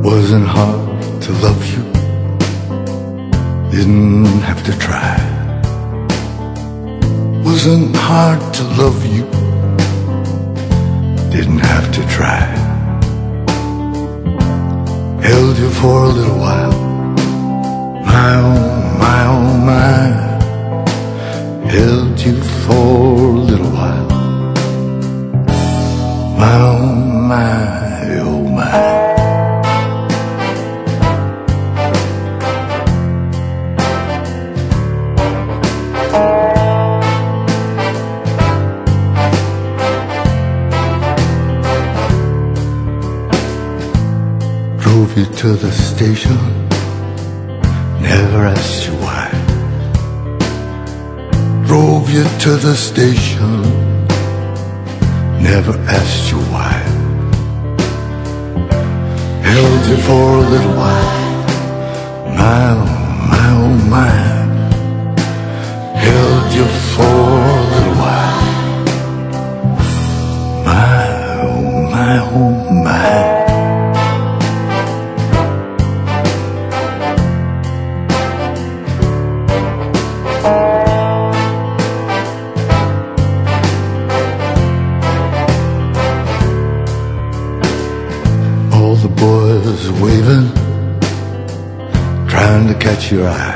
Wasn't hard to love you, didn't have to try. Wasn't hard to love you, didn't have to try. Held you for a little while, my oh, my oh, my. Held you for a little while, my oh, my oh, my. Drove you to the station, never asked you why. Drove you to the station, never asked you why. Held you for a little while, my oh, my oh, my. Held you for a little while, my oh, my oh, my. All the boys waving, trying to catch your eye.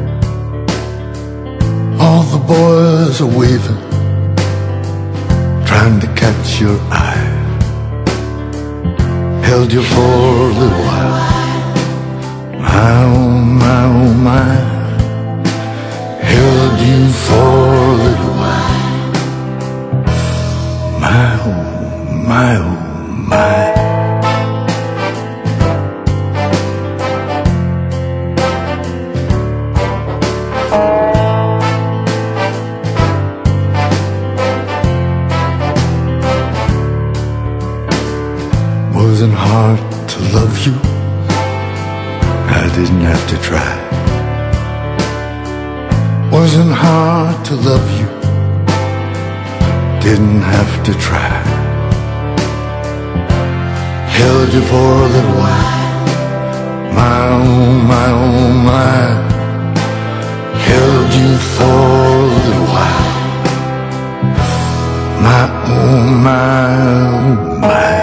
All the boys are waving, trying to catch your eye. Held you for a little while, my oh, my oh, my. Held you for a little while, my oh, my oh, my. Wasn't hard to love you, I didn't have to try. Wasn't hard to love you, didn't have to try. Held you for a little while, my oh, my oh, my. Held you for a little while, my oh, my oh, my.